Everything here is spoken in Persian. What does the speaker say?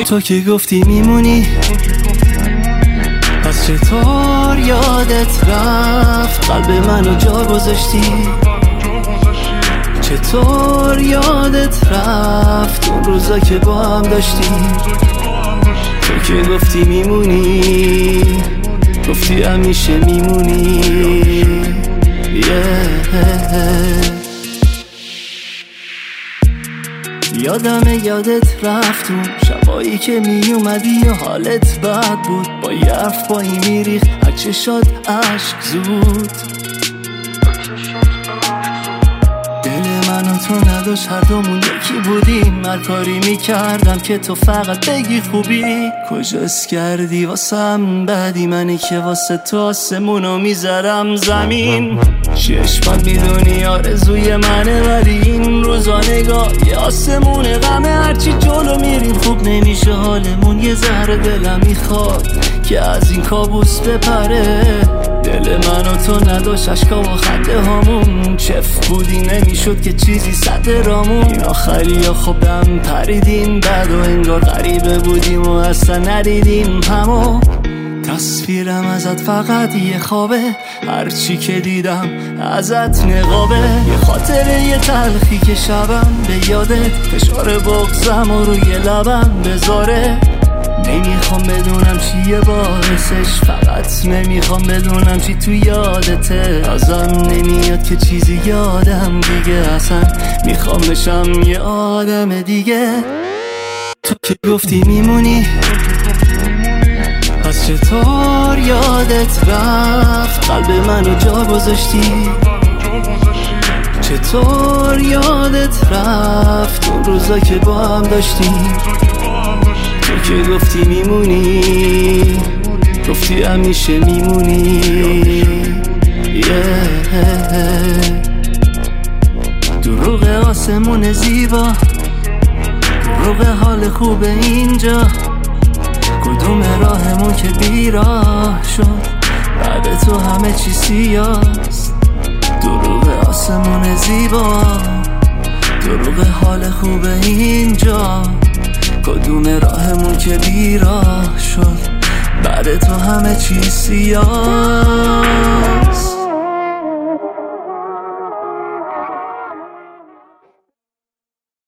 تو که گفتی میمونی، پس چطور یادت رفت قلب منو جا گذاشتی؟ چطور یادت رفت اون روزا که با هم داشتی؟ تو که گفتی میمونی، گفتی همیشه میمونی. یادمه یادت رفت اون شبایی که می اومدی و حالت بد بود، با یه حرف پایی میریخت از چشات عشق زود. دل من و تو نداشت، هر دومون یکی بودیم. هر کاری میکردم که تو فقط بگی خوبی. کجاست کردی واسم بعدی، منی که واسه تو آسمونو میذارم زمین. چشمات میدونی آرزوی منه، ولی این روزا نگاه یه آسمون غمه. هرچی جلو میریم خوب نمیشه حالمون، یه ذره دلم میخواد که از این کابوس بپره. دل من و تو نداشت عشقا و خنده هامون، چف بودی نمیشد که چیزی صد رامون. این آخری یا خوبم پریدیم بعد و انگار غریبه بودیم و اصلا ندیدیم همو. تصویرم ازت فقط یه خوابه، هرچی که دیدم ازت نقابه. یه خاطره یه تلخی که شبم به یادت، فشار بغضم و روی لبم بذاره. نمیخوام بدونم چیه باعثش، فقط نمیخوام بدونم چی تو یادته. ازم نمیاد که چیزی یادم دیگه، اصلا میخوام بشم یه آدم دیگه. تو که گفتی میمونی، پس چطور یادت رفت قلب منو جا گذاشتی؟ چطور یادت رفت اون روزا که با هم داشتی؟ تو که گفتی میمونی، گفتی همیشه میمونی. دروغ آسمون زیبا، دروغ حال خوب اینجا. کدوم راهمون که بیراه شد بعد تو همه چی سیاست. دروغ آسمون زیبا، دروغ حال خوب اینجا. کدوم راهمون که بیراه شد بعد تو همه چی سیاه.